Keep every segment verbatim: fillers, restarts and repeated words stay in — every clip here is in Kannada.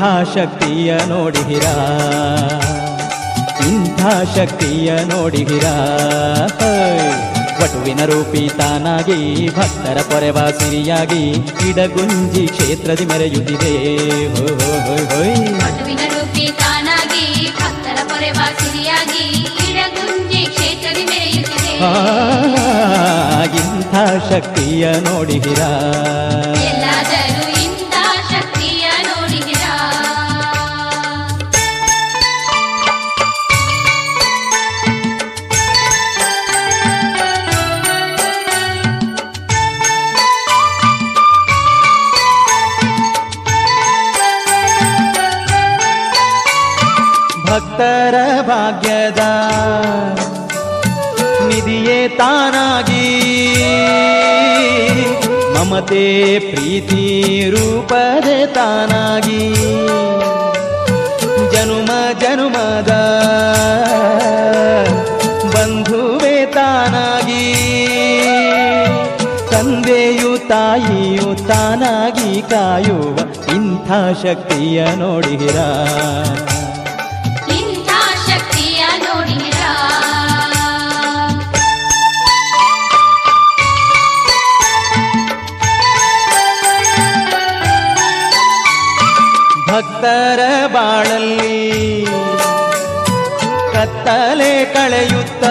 ಶಕ್ತಿಯ ನೋಡಿಹಿರಾ, ಇಂಥ ಶಕ್ತಿಯ ನೋಡಿಹಿರಾ. ವಟುವಿನ ರೂಪಿ ತಾನಾಗಿ ಭಕ್ತರ ಪೊರೆವ ಸಿರಿಯಾಗಿ ಇಡಗುಂಜಿ ಕ್ಷೇತ್ರದಿ ಮೆರೆಯುತ್ತಿದೆ. ವಟುವಿನ ರೂಪಿ ತಾನಾಗಿ ಭಕ್ತರ ಪೊರೆವ ಸಿರಿಯಾಗಿ ಇಡಗುಂಜಿ ಕ್ಷೇತ್ರದಿ ಮೆರೆಯುತ್ತಿದೆ. ಇಂಥ ಶಕ್ತಿಯ ನೋಡಿಹಿರಾ, ಎಲ್ಲಾದರೂ ಇಂಥ ಶಕ್ತಿಯ ನೋಡಿಹಿರಾ. ಭಕ್ತರ ಭಾಗ್ಯದ ನಿಧಿಯೇ ತಾನಾಗಿ ಮಮತೆ ಪ್ರೀತಿ ರೂಪದೆ ತಾನಾಗಿ ಜನುಮ ಜನುಮದ ಬಂಧುವೇ ತಾನಾಗಿ ತಂದೆಯು ತಾಯಿಯು ತಾನಾಗಿ ಕಾಯುವ ಇಂಥ ಶಕ್ತಿಯ ನೋಡಿಹಿರಾ, ಭಕ್ತರ ಬಾಳಲ್ಲಿ ಕತ್ತಲೆ ಕಳೆಯುತ್ತ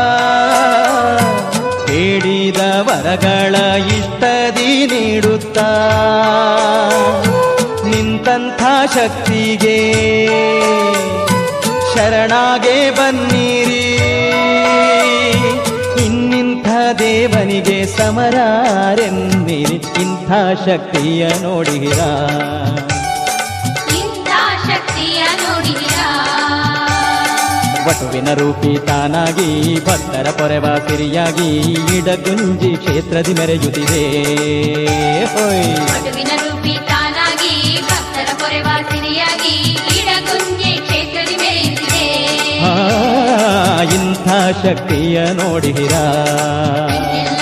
ಬೇಡಿದ ವರಗಳ ಇಷ್ಟದಿ ನೀಡುತ್ತ ನಿಂತಹ ಶಕ್ತಿಗೆ ಶರಣಾಗೆ ಬನ್ನಿರಿ, ಇನ್ನಿಂಥ ದೇವನಿಗೆ ಸಮರಾರೆನ್ನಿರಿ. ಇಂಥ ಶಕ್ತಿಯ ನೋಡಿಹಿರಾ, ವಟುವಿನ ರೂಪಿ ತಾನಾಗಿ ಭಕ್ತರ ಪೊರೆವ ಸಿರಿಯಾಗಿ ಇಡಗುಂಜಿ ಕ್ಷೇತ್ರದಿ ಮೆರೆಯುತ್ತಿದೆ. ವಟುವಿನ ರೂಪಿ ತಾನಾಗಿ ಭಕ್ತರ ಪೊರೆವ ಸಿರಿಯಾಗಿ ಇಡಗುಂಜಿ ಕ್ಷೇತ್ರದಿ ಮೆರೆಯುತ್ತಿದೆ. ಇಂಥ ಶಕ್ತಿಯ ನೋಡಿಹಿರಾ.